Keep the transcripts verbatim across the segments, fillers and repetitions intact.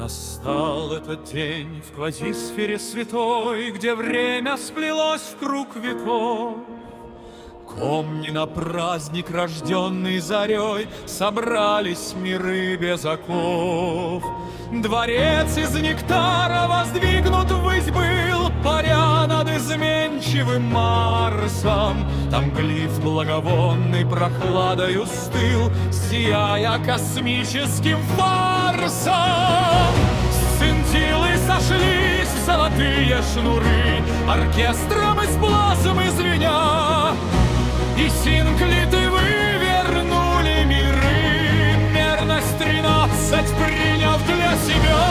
Настал этот день в квазисфере святой, где время сплелось в круг веков. Комни на праздник, рожденный зарей, собрались миры без оков. Дворец из нектара воздвигнут ввысь был, паря над изменчивым Марсом. Там глиф благовонный прохладою стыл, сияя космическим фарсом. Сцинтиллы сошлись в золотые шнуры, оркестром из плазмы звеня. И синклиты вывернули миры, мерность тринадцать приняв для себя.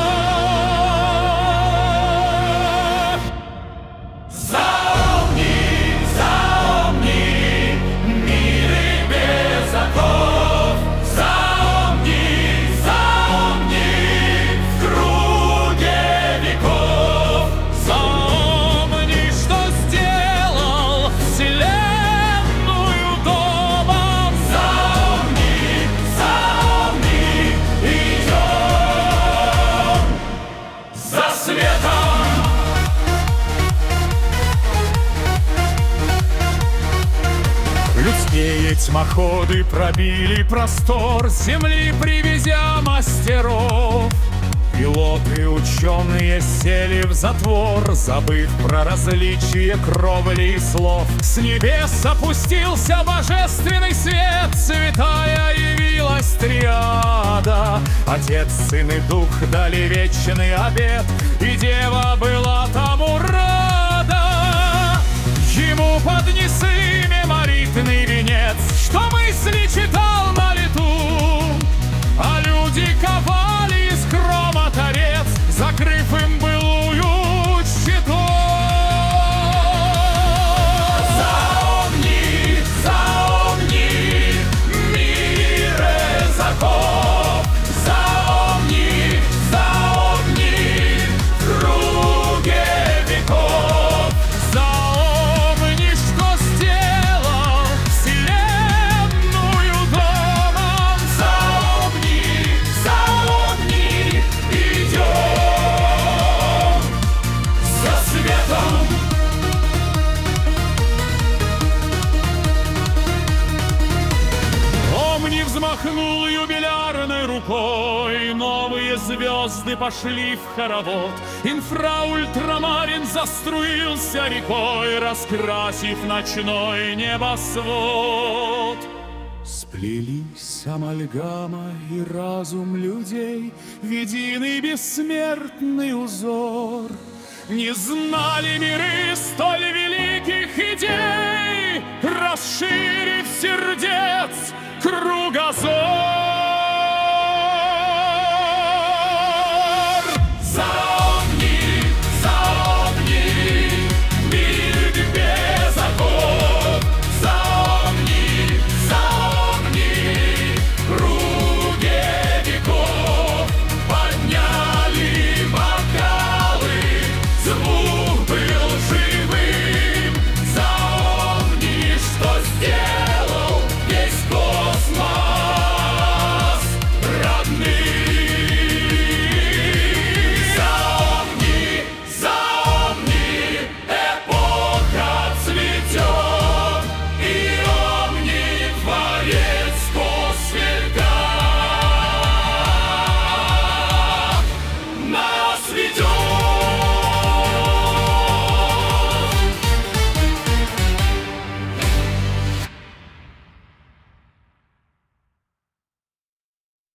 Заомни, заомни, миры без оков. Заомни, заомни, в круге веков. Заомни, что сделал вселенную. Людские тьмоходы пробили простор земли, привезя мастеров. Пилоты ученые сели в затвор, забыв про различие кровли и слов. С небес опустился божественный свет, святая явилась триада. Отец, Сын и Дух дали вечный обет, и Дева была тому рада. Ему поднесли меморитный венец, что мысли читал на лету, а люди ковали из хрома торец, закрыв им былую щиту. Заомни, заомни, мире заков. Заомни, заомни, в круге веков. Заомни, что сделал вселенную домом. Заомни, заомни, идем за светом. Омни взмахнул юбилярной рукой, новые звезды пошли в хоровод. Инфраультрамарин заструился рекой, раскрасив ночной небосвод. Сплелись амальгама и разум людей в единый бессмертный узор. Не знали миры столь великих идей, расширив сердец кругозор.